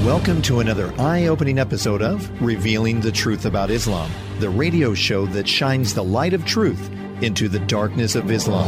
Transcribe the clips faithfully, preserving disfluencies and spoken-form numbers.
Welcome to another eye-opening episode of Revealing the Truth About Islam, the radio show that shines the light of truth into the darkness of Islam.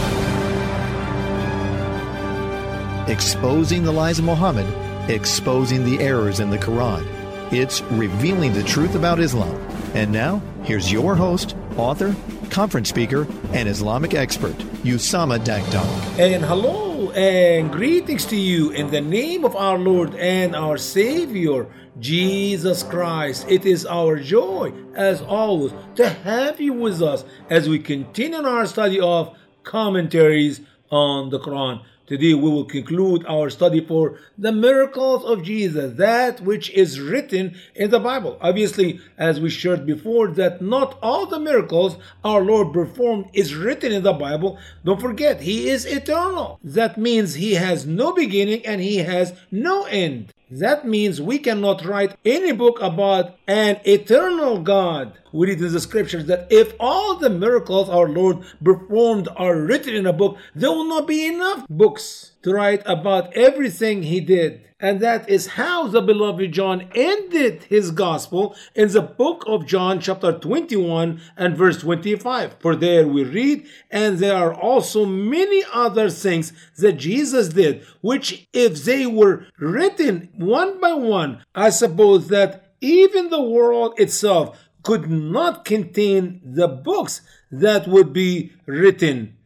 Exposing the lies of Muhammad, exposing the errors in the Quran. It's Revealing the Truth About Islam. And now, here's your host, author, conference speaker, and Islamic expert, Usama Dagdag. And hello and greetings to you in the name of our Lord and our Savior, Jesus Christ. It is our joy, as always, to have you with us as we continue our study of commentaries on the Quran. Today we will conclude our study for the miracles of Jesus, that which is written in the Bible. Obviously, as we shared before, that not all the miracles our Lord performed is written in the Bible. Don't forget, He is eternal. That means He has no beginning and He has no end. That means we cannot write any book about an eternal God. We read in the scriptures that if all the miracles our Lord performed are written in a book, there will not be enough books to write about everything He did. And that is how the beloved John ended his gospel in the book of John chapter twenty-one and verse twenty-five. For there we read, and there are also many other things that Jesus did, which if they were written one by one, I suppose that even the world itself could not contain the books that would be written.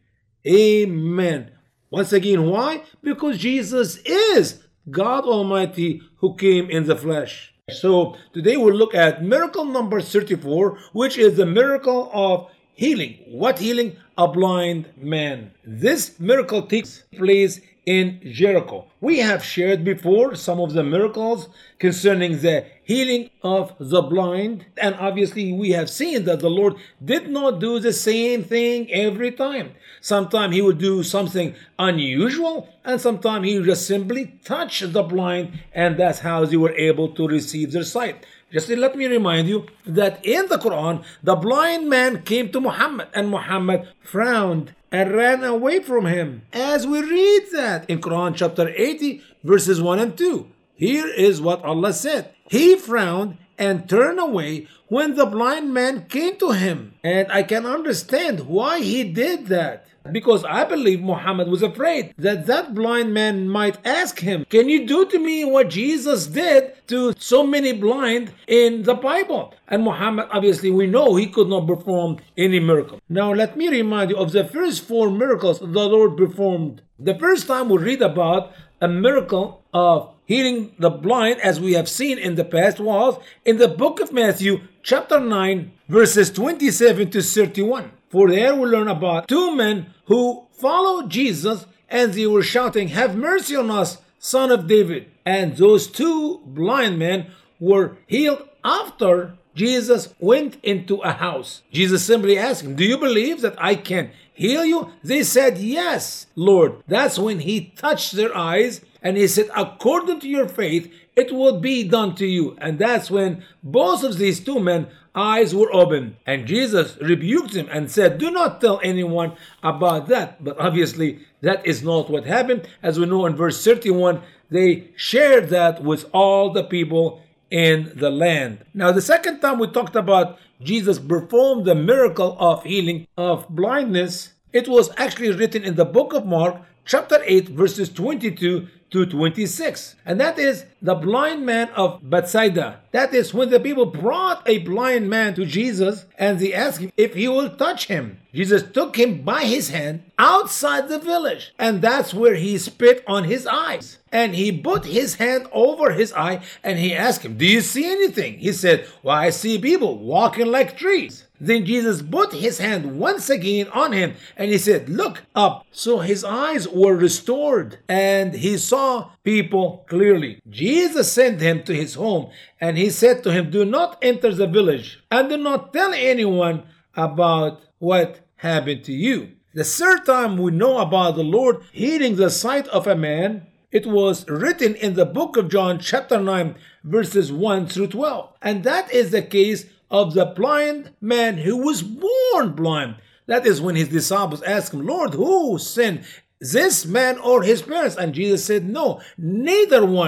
Amen. Once again, why? Because Jesus is God Almighty who came in the flesh. So today we'll look at miracle number thirty-four, which is the miracle of healing. What healing? A blind man. This miracle takes place in Jericho. We have shared before some of the miracles concerning the healing of the blind, and obviously we have seen that the Lord did not do the same thing every time. Sometimes He would do something unusual, and sometimes He would just simply touch the blind, and that's how they were able to receive their sight. Just let me remind you that in the Quran, the blind man came to Muhammad, and Muhammad frowned and ran away from him. As we read that in Quran chapter eighty, verses one and two. Here is what Allah said. He frowned and turned away when the blind man came to him. And I can understand why he did that. Because I believe Muhammad was afraid that that blind man might ask him, can you do to me what Jesus did to so many blind in the Bible? And Muhammad, obviously, we know he could not perform any miracle. Now, let me remind you of the first four miracles the Lord performed. The first time we read about a miracle of healing the blind, as we have seen in the past, was in the book of Matthew, chapter nine, verses twenty-seven to thirty-one. For there we learn about two men who followed Jesus, and they were shouting, have mercy on us, Son of David. And those two blind men were healed after Jesus went into a house. Jesus simply asked him, do you believe that I can heal you? They said, yes, Lord. That's when He touched their eyes, and He said, according to your faith, it will be done to you. And that's when both of these two men eyes were open, and Jesus rebuked him and said, do not tell anyone about that. But obviously that is not what happened. As we know in verse thirty-one, they shared that with all the people in the land. Now, the second time we talked about Jesus performed the miracle of healing of blindness, it was actually written in the book of Mark chapter eight, verses twenty-two to twenty-six. And that is the blind man of Bethsaida. That is when the people brought a blind man to Jesus and they asked him if he will touch him. Jesus took him by his hand outside the village, and that's where he spit on his eyes. And he put his hand over his eye and he asked him, do you see anything? He said, well, I see people walking like trees. Then Jesus put his hand once again on him and he said, look up. So his eyes were restored and he saw people clearly. Jesus sent him to his home and he said to him, do not enter the village and do not tell anyone about what happened to you. The third time we know about the Lord healing the sight of a man, it was written in the book of John chapter nine, verses one through twelve. And that is the case of the blind man who was born blind. That is when his disciples asked him, Lord, who sinned, this man or his parents? And Jesus said, no, neither one.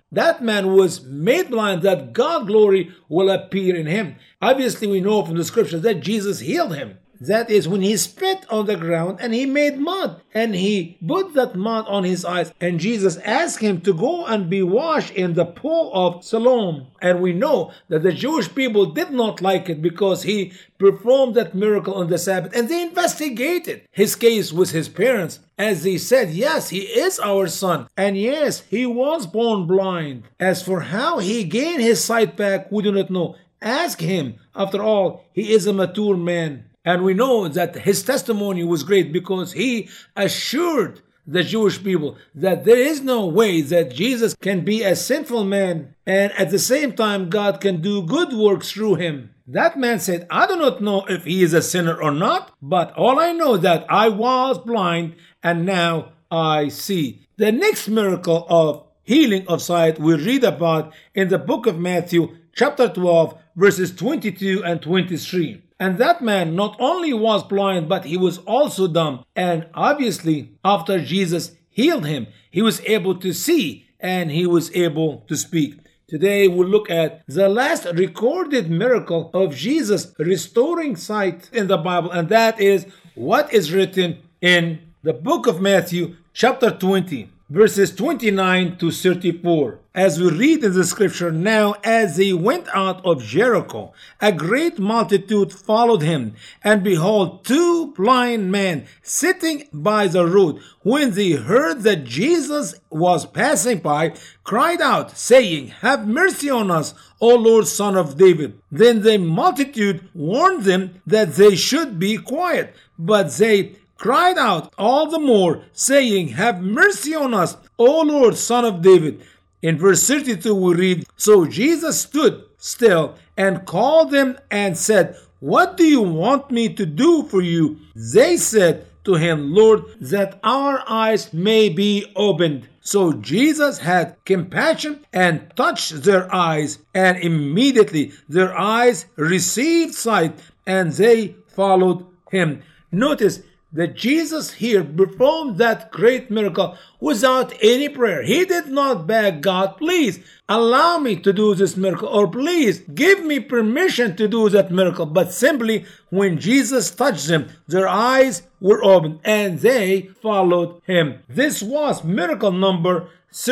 That man was made blind that God's glory will appear in him. Obviously, we know from the scriptures that Jesus healed him. That is when he spit on the ground and he made mud and he put that mud on his eyes, and Jesus asked him to go and be washed in the pool of Siloam. And we know that the Jewish people did not like it because he performed that miracle on the Sabbath, and they investigated his case with his parents, as they said, yes, he is our son, and yes, he was born blind. As for how he gained his sight back, we do not know. Ask him. After all, he is a mature man. And we know that his testimony was great because he assured the Jewish people that there is no way that Jesus can be a sinful man and at the same time God can do good works through him. That man said, I do not know if he is a sinner or not, but all I know that I was blind and now I see. The next miracle of healing of sight we read about in the book of Matthew chapter twelve verses twenty-two and twenty-three. And that man not only was blind, but he was also dumb. And obviously, after Jesus healed him, he was able to see and he was able to speak. Today, we'll look at the last recorded miracle of Jesus restoring sight in the Bible. And that is what is written in the book of Matthew, chapter twenty, verses twenty-nine to thirty-four. As we read in the scripture, now as they went out of Jericho, a great multitude followed him, and behold, two blind men sitting by the road, when they heard that Jesus was passing by, cried out, saying, Have mercy on us, O Lord, Son of David. Then the multitude warned them that they should be quiet, but they cried out all the more, saying, Have mercy on us, O Lord, Son of David. In verse thirty-two we read, So Jesus stood still and called them and said, What do you want me to do for you? They said to him, Lord, that our eyes may be opened. So Jesus had compassion and touched their eyes, and immediately their eyes received sight, and they followed him. Notice that Jesus here performed that great miracle without any prayer. He did not beg God, please allow me to do this miracle, or please give me permission to do that miracle. But simply when Jesus touched them, their eyes were opened and they followed him. This was miracle number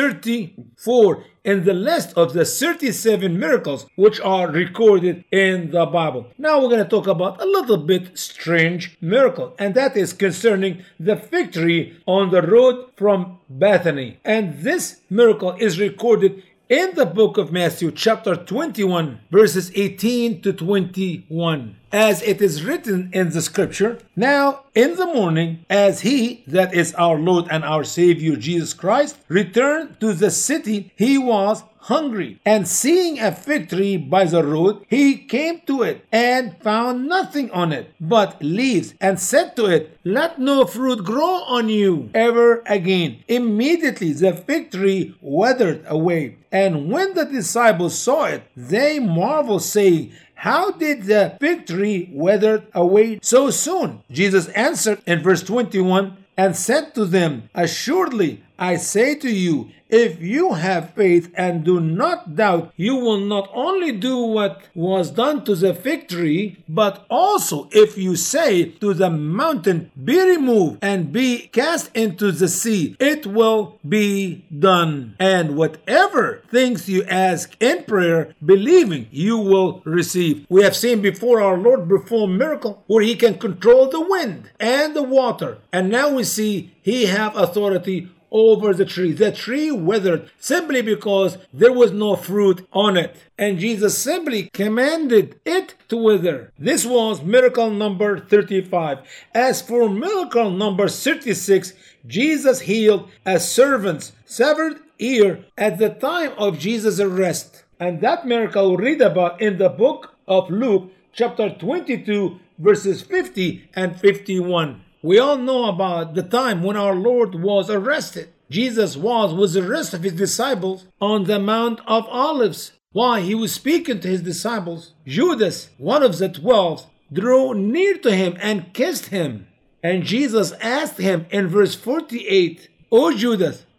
thirty-four in the list of the thirty-seven miracles which are recorded in the Bible. Now we're going to talk about a little bit strange miracle, and that is concerning the fig tree on the road from Bethany. And this miracle is recorded in the book of Matthew chapter twenty-one verses eighteen to twenty-one. As it is written in the scripture, Now in the morning, as he, that is our Lord and our Savior Jesus Christ, returned to the city, he was hungry. And seeing a fig tree by the road, he came to it and found nothing on it but leaves, and said to it, Let no fruit grow on you ever again. Immediately the fig tree withered away. And when the disciples saw it, they marveled, saying, How did the fig tree wither away so soon? Jesus answered in verse twenty-one and said to them, Assuredly, I say to you, if you have faith and do not doubt, you will not only do what was done to the fig tree, but also if you say to the mountain, Be removed and be cast into the sea, it will be done. And whatever things you ask in prayer, believing, you will receive. We have seen before our Lord perform miracle where he can control the wind and the water. And now we see he have authority over the tree. The tree withered simply because there was no fruit on it. And Jesus simply commanded it to wither. This was miracle number thirty-five. As for miracle number thirty-six, Jesus healed a servant's severed ear at the time of Jesus' arrest. And that miracle we read about in the book of Luke, chapter twenty-two, verses fifty and fifty-one. We all know about the time when our Lord was arrested. Jesus was with the rest of his disciples on the Mount of Olives. While he was speaking to his disciples, Judas, one of the twelve, drew near to him and kissed him. And Jesus asked him in verse forty-eight, O Judas,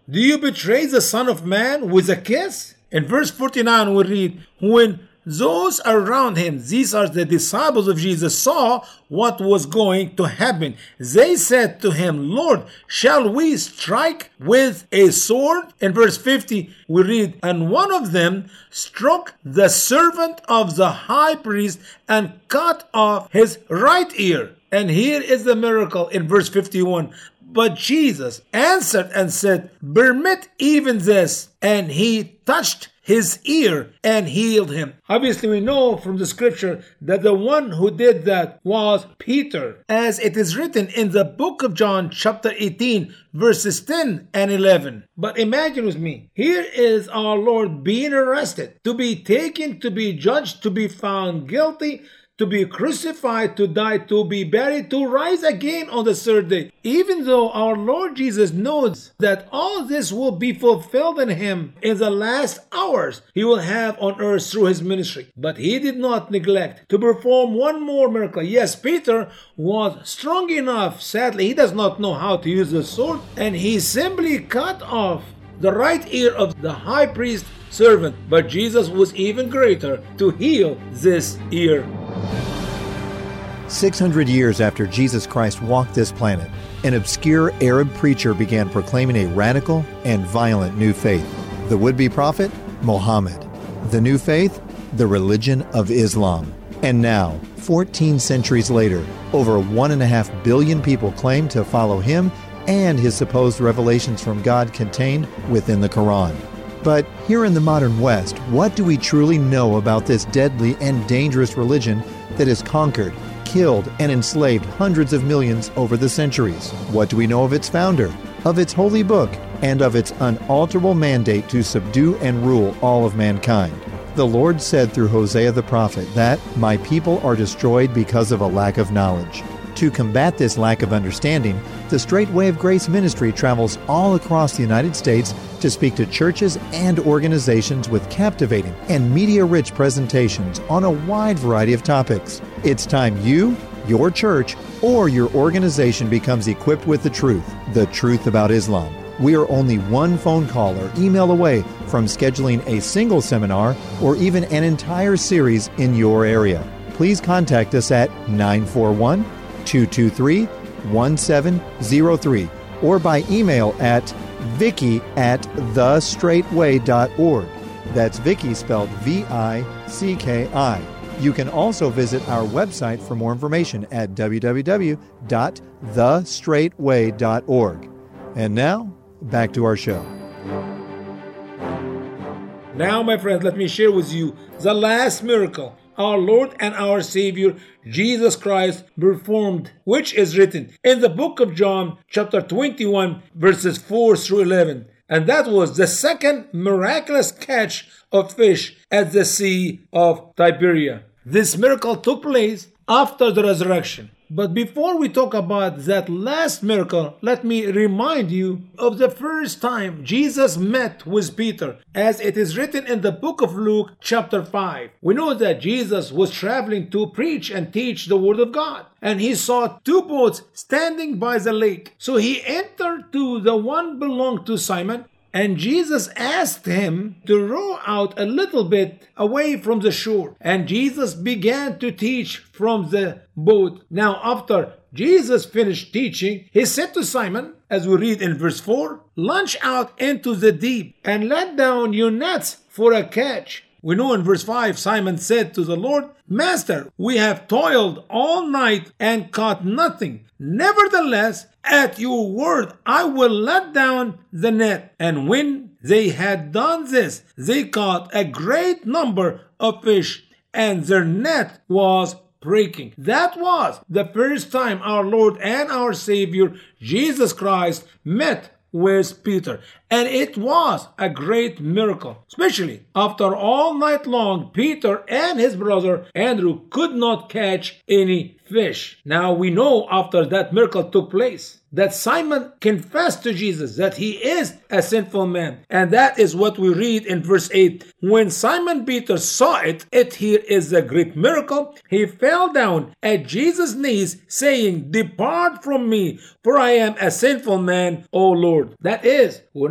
Do you betray the Son of Man with a kiss? In verse forty-nine we read, when those around him, these are the disciples of Jesus, saw what was going to happen, they said to him, Lord, shall we strike with a sword? In verse fifty we read, and one of them struck the servant of the high priest and cut off his right ear. And here is the miracle in verse fifty-one. But Jesus answered and said, permit even this. And he touched his ear and healed him. Obviously, we know from the scripture that the one who did that was Peter, as it is written in the book of John, chapter eighteen, verses ten and eleven. But imagine with me, here is our Lord being arrested, to be taken, to be judged, to be found guilty, to be crucified, to die, to be buried, to rise again on the third day. Even though our Lord Jesus knows that all this will be fulfilled in him in the last hours he will have on earth through his ministry. But he did not neglect to perform one more miracle. Yes, Peter was strong enough. Sadly, he does not know how to use the sword, and he simply cut off the right ear of the high priest servant. But Jesus was even greater to heal this ear. six hundred years after Jesus Christ walked this planet, an obscure Arab preacher began proclaiming a radical and violent new faith. The would-be prophet, Muhammad. The new faith, the religion of Islam. And now, fourteen centuries later, over one and a half billion people claim to follow him and his supposed revelations from God contained within the Quran. But here in the modern West, what do we truly know about this deadly and dangerous religion that has conquered, killed, and enslaved hundreds of millions over the centuries? What do we know of its founder, of its holy book, and of its unalterable mandate to subdue and rule all of mankind? The Lord said through Hosea the prophet that, my people are destroyed because of a lack of knowledge. To combat this lack of understanding, the Straight Way of Grace ministry travels all across the United States to speak to churches and organizations with captivating and media-rich presentations on a wide variety of topics. It's time you, your church, or your organization becomes equipped with the truth, the truth about Islam. We are only one phone call or email away from scheduling a single seminar or even an entire series in your area. Please contact us at nine four one, two two three, one seven zero three or by email at Vicky at the straight way dot org. That's Vicky spelled V I C K I. You can also visit our website for more information at w w w dot the straight way dot org. And now, back to our show. Now, my friends, let me share with you the last miracle our Lord and our Savior Jesus Christ performed, which is written in the book of John, chapter twenty-one, verses four through eleven. And that was the second miraculous catch of fish at the Sea of Tiberias. This miracle took place after the resurrection. But before we talk about that last miracle, let me remind you of the first time Jesus met with Peter, as it is written in the book of Luke, chapter five. We know that Jesus was traveling to preach and teach the word of God, and he saw two boats standing by the lake. So he entered to the one belonged to Simon, and Jesus asked him to row out a little bit away from the shore. And Jesus began to teach from the boat. Now, after Jesus finished teaching, he said to Simon, as we read in verse four, launch out into the deep and let down your nets for a catch. We know in verse five, Simon said to the Lord, Master, we have toiled all night and caught nothing. Nevertheless, at your word, I will let down the net. And when they had done this, they caught a great number of fish, and their net was breaking. That was the first time our Lord and our Savior, Jesus Christ, met with Peter. And it was a great miracle. Especially after all night long, Peter and his brother Andrew could not catch any fish. Now we know after that miracle took place that Simon confessed to Jesus that he is a sinful man. And that is what we read in verse eight. When Simon Peter saw it, it here is a great miracle, he fell down at Jesus' knees saying, Depart from me, for I am a sinful man, O Lord. That is, when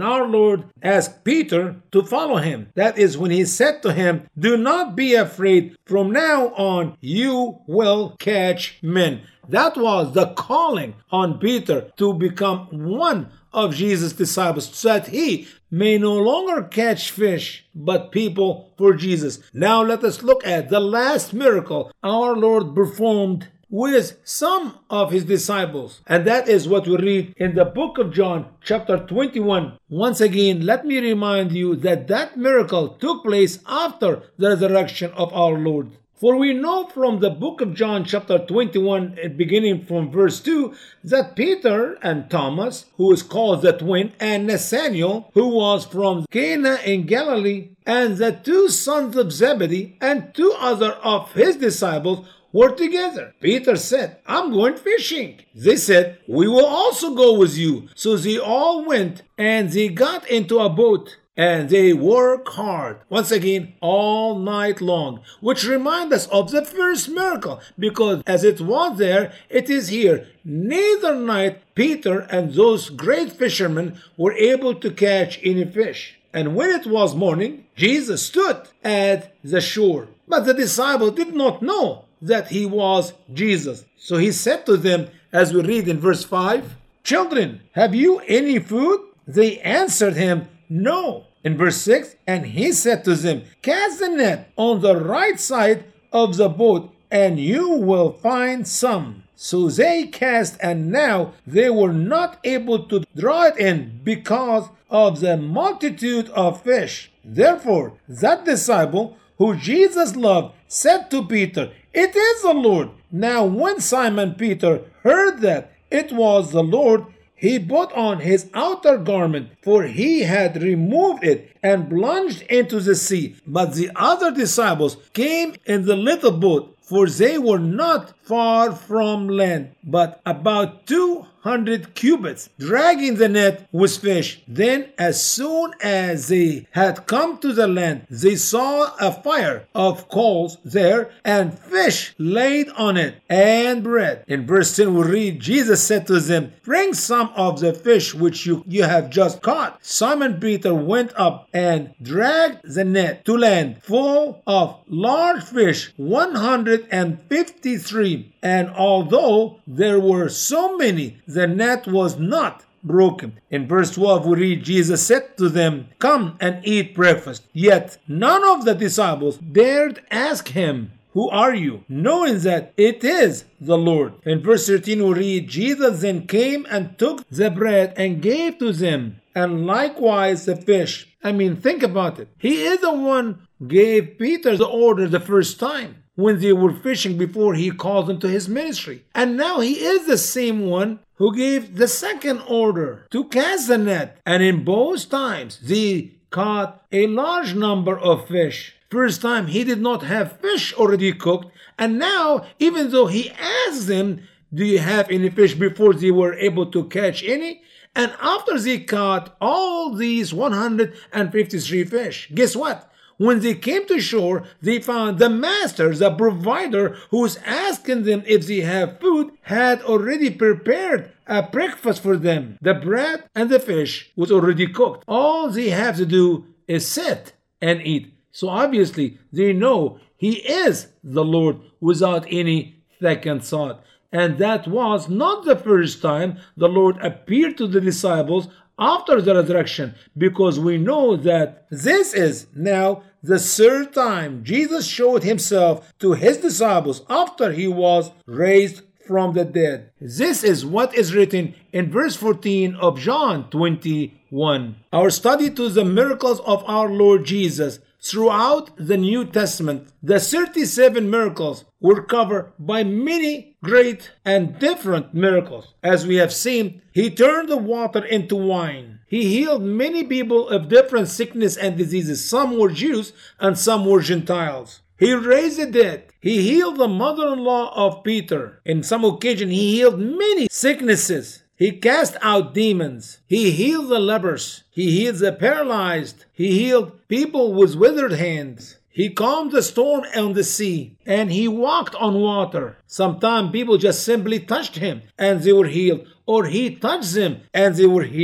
our Lord asked Peter to follow him. That is when he said to him, "Do not be afraid. From now on, you will catch men." That was the calling on Peter to become one of Jesus' disciples, so that he may no longer catch fish, but people for Jesus. Now let us look at the last miracle our Lord performed with some of his disciples. And that is what we read in the book of John, chapter twenty-one. Once again, let me remind you that that miracle took place after the resurrection of our Lord. For we know from the book of John chapter twenty-one, beginning from verse two, that Peter and Thomas, who is called the twin, and Nathanael, who was from Cana in Galilee, and the two sons of Zebedee, and two other of his disciples were together. Peter said, "I'm going fishing." They said, "We will also go with you." So they all went, and they got into a boat. And they work hard, once again, all night long, which reminds us of the first miracle, because as it was there, it is here. Neither night Peter and those great fishermen were able to catch any fish. And when it was morning, Jesus stood at the shore. But the disciples did not know that he was Jesus. So he said to them, as we read in verse five, "Children, have you any food?" They answered him, "No." In verse six, and he said to them, "Cast the net on the right side of the boat, and you will find some." So they cast, and now they were not able to draw it in because of the multitude of fish. Therefore, that disciple who Jesus loved said to Peter, "It is the Lord." Now when Simon Peter heard that it was the Lord, he put on his outer garment, for he had removed it, and plunged into the sea. But the other disciples came in the little boat, for they were not far from land, but about two hundred cubits, dragging the net with fish. Then, as soon as they had come to the land, they saw a fire of coals there, and fish laid on it, and bread. In verse ten we read, Jesus said to them, "Bring some of the fish which you, you have just caught." Simon Peter went up and dragged the net to land, full of large fish, one hundred fifty-three. And although there were so many, the net was not broken. In verse twelve we read, Jesus said to them, "Come and eat breakfast." Yet none of the disciples dared ask him, "Who are you?" knowing that it is the Lord. In verse thirteen we read, Jesus then came and took the bread and gave to them, and likewise the fish. I mean, think about it. He is the one who gave Peter the order the first time, when they were fishing, before he called them to his ministry. And now he is the same one who gave the second order to cast the net. And in both times, they caught a large number of fish. First time, he did not have fish already cooked. And now, even though he asked them, "Do you have any fish?" before they were able to catch any, and after they caught all these one hundred fifty-three fish, guess what? When they came to shore, they found the master, the provider, who's asking them if they have food, had already prepared a breakfast for them. The bread and the fish was already cooked. All they have to do is sit and eat. So obviously, they know he is the Lord without any second thought. And that was not the first time the Lord appeared to the disciples after the resurrection, because we know that this is now the third time Jesus showed himself to his disciples after he was raised from the dead. This is what is written in verse fourteen of John twenty-one. Our study to the miracles of our Lord Jesus throughout the New Testament, the thirty-seven miracles were covered by many great and different miracles. As we have seen, he turned the water into wine. He healed many people of different sickness and diseases. Some were Jews and some were Gentiles. He raised the dead. He healed the mother-in-law of Peter. In some occasion, he healed many sicknesses. He cast out demons. He healed the lepers. He healed the paralyzed. He healed people with withered hands. He calmed the storm on the sea, and he walked on water. Sometimes people just simply touched him and they were healed, or he touched them and they were healed.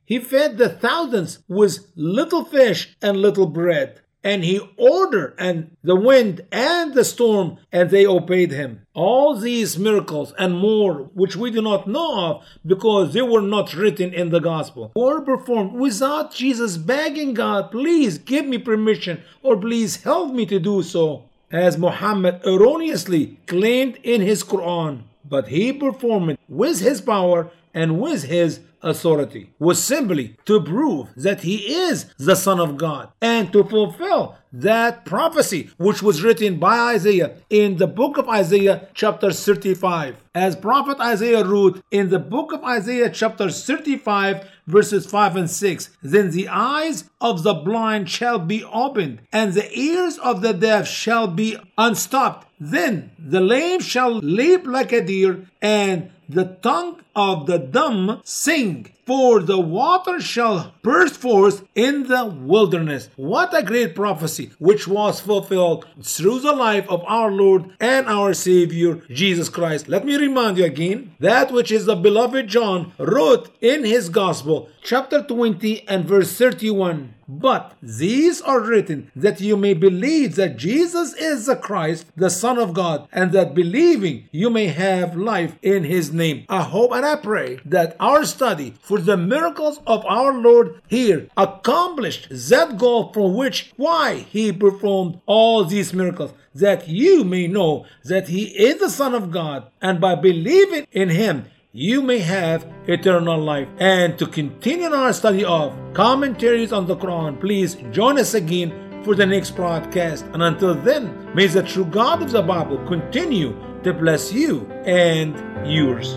He fed the thousands with little fish and little bread. And he ordered and the wind and the storm, and they obeyed him. All these miracles and more, which we do not know of because they were not written in the gospel, were performed without Jesus begging God, please give me permission or please help me to do so, as Muhammad erroneously claimed in his Quran. But he performed it with his power and with his authority, was simply to prove that he is the Son of God and to fulfill that prophecy which was written by Isaiah in the book of Isaiah chapter thirty-five. As prophet Isaiah wrote in the book of Isaiah chapter thirty-five verses five and six, then the eyes of the blind shall be opened and the ears of the deaf shall be unstopped. Then the lame shall leap like a deer and the tongue of the dumb sing, for the water shall burst forth in the wilderness. What a great prophecy which was fulfilled through the life of our Lord and our Savior Jesus Christ. Let me remind you again, that which is the beloved John wrote in his gospel, chapter twenty and verse thirty-one. But these are written that you may believe that Jesus is the Christ, the Son of God, and that believing you may have life in his name. I hope and I pray that our study for the miracles of our Lord here accomplished that goal from which why he performed all these miracles, that you may know that he is the Son of God, and by believing in him you may have eternal life. And to continue our study of commentaries on the Quran, please join us again for the next broadcast. And until then, may the true God of the Bible continue to bless you and yours.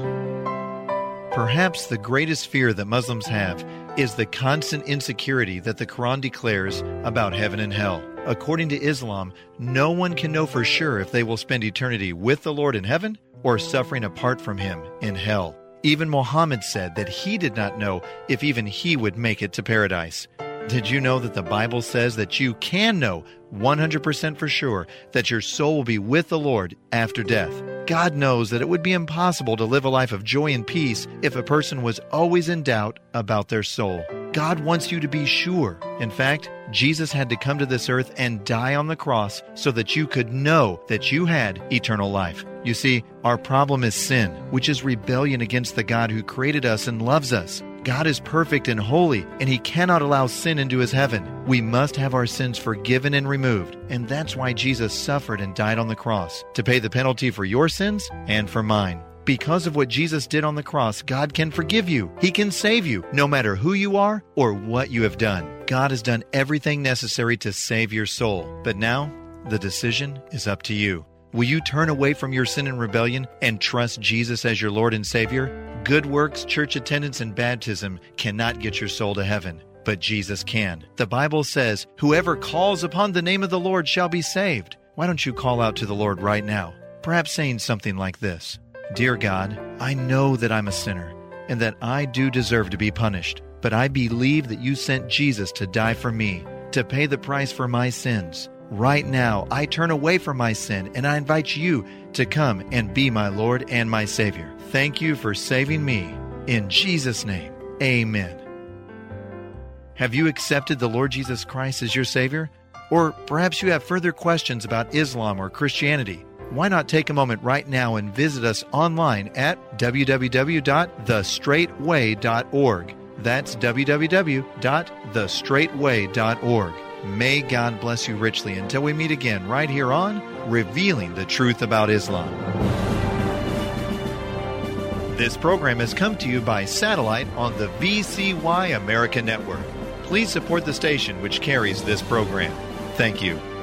Perhaps the greatest fear that Muslims have is the constant insecurity that the Quran declares about heaven and hell. According to Islam, no one can know for sure if they will spend eternity with the Lord in heaven or suffering apart from him in hell. Even Muhammad said that he did not know if even he would make it to paradise. Did you know that the Bible says that you can know one hundred percent for sure that your soul will be with the Lord after death? God knows that it would be impossible to live a life of joy and peace if a person was always in doubt about their soul. God wants you to be sure. In fact, Jesus had to come to this earth and die on the cross so that you could know that you had eternal life. You see, our problem is sin, which is rebellion against the God who created us and loves us. God is perfect and holy, and He cannot allow sin into His heaven. We must have our sins forgiven and removed, and that's why Jesus suffered and died on the cross, to pay the penalty for your sins and for mine. Because of what Jesus did on the cross, God can forgive you. He can save you, no matter who you are or what you have done. God has done everything necessary to save your soul. But now, the decision is up to you. Will you turn away from your sin and rebellion and trust Jesus as your Lord and Savior? Good works, church attendance, and baptism cannot get your soul to heaven, but Jesus can. The Bible says, whoever calls upon the name of the Lord shall be saved. Why don't you call out to the Lord right now? Perhaps saying something like this: Dear God, I know that I'm a sinner and that I do deserve to be punished, but I believe that you sent Jesus to die for me, to pay the price for my sins. Right now, I turn away from my sin and I invite you to come and be my Lord and my Savior. Thank you for saving me. In Jesus' name, amen. Have you accepted the Lord Jesus Christ as your Savior? Or perhaps you have further questions about Islam or Christianity. Why not take a moment right now and visit us online at w w w dot the straight way dot org. That's w w w dot the straight way dot org. May God bless you richly until we meet again right here on Revealing the Truth About Islam. This program has come to you by satellite on the V C Y America Network. Please support the station which carries this program. Thank you.